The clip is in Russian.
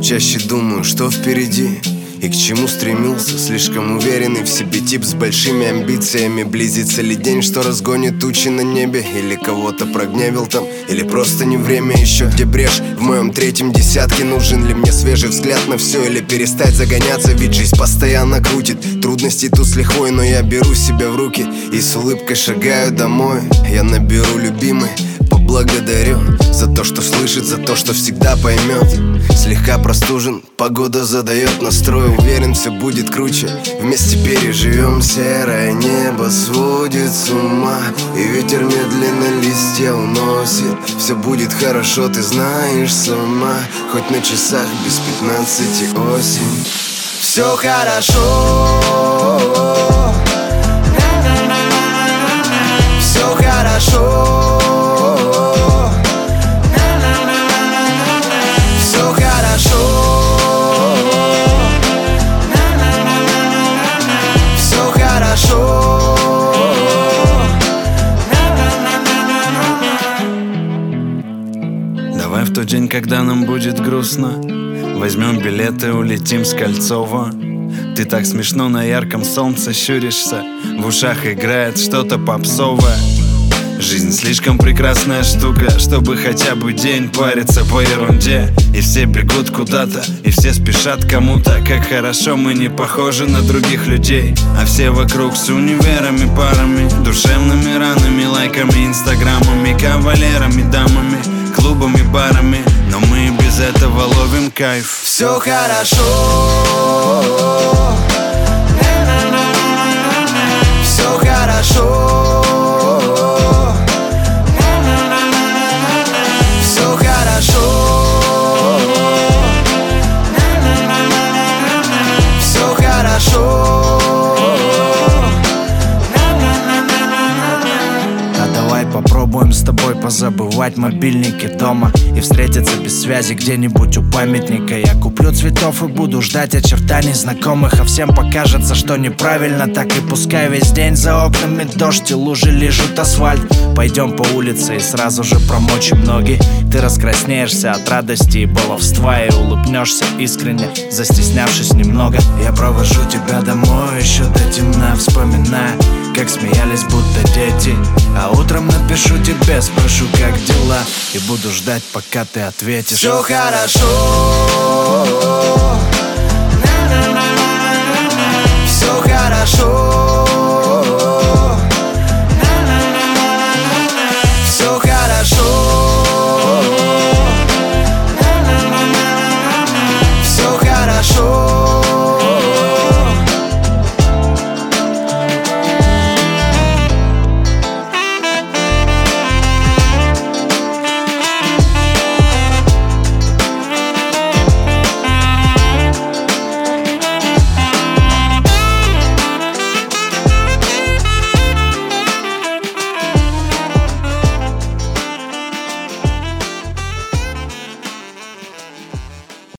чаще думаю, что впереди и к чему стремился. Слишком уверенный в себе тип с большими амбициями. Близится ли день, что разгонит тучи на небе? Или кого-то прогневил там, или просто не время еще? Где брешь в моем третьем десятке? Нужен ли мне свежий взгляд на все, или перестать загоняться? Ведь жизнь постоянно крутит, трудности тут с лихвой. Но я беру себя в руки и с улыбкой шагаю домой. Я наберу любимый, поблагодарю за то, что слышит, за то, что всегда поймет. Слегка простужен, погода задает настрой. Уверен, все будет круче, вместе переживем. Серое небо сводит с ума, и ветер медленно листья уносит. Все будет хорошо, ты знаешь сама, хоть на часах без 15 осень. Все хорошо, все хорошо. Давай в тот день, когда нам будет грустно, возьмем билеты, улетим с Кольцова. Ты так смешно на ярком солнце щуришься, в ушах играет что-то попсовое. Жизнь слишком прекрасная штука, чтобы хотя бы день париться по ерунде. И все бегут куда-то, и все спешат кому-то. Как хорошо, мы не похожи на других людей, а все вокруг с универами, парами, душевными ранами, лайками, инстаграмами, кавалерами, дамами, клубами, барами. Но мы без этого ловим кайф. Все хорошо, все хорошо. Попробуем с тобой позабывать мобильники дома и встретиться без связи где-нибудь у памятника. Я куплю цветов и буду ждать очертаний знакомых, а всем покажется, что неправильно так. И пускай весь день за окнами дождь и лужи лижут асфальт. Пойдем по улице и сразу же промочим ноги. Ты раскраснеешься от радости и баловства и улыбнешься искренне, застеснявшись немного. Я провожу тебя домой еще до темна, вспоминая, как смеялись будто дети. А утром напишу тебе, спрошу, как дела, и буду ждать, пока ты ответишь. Все хорошо, все хорошо.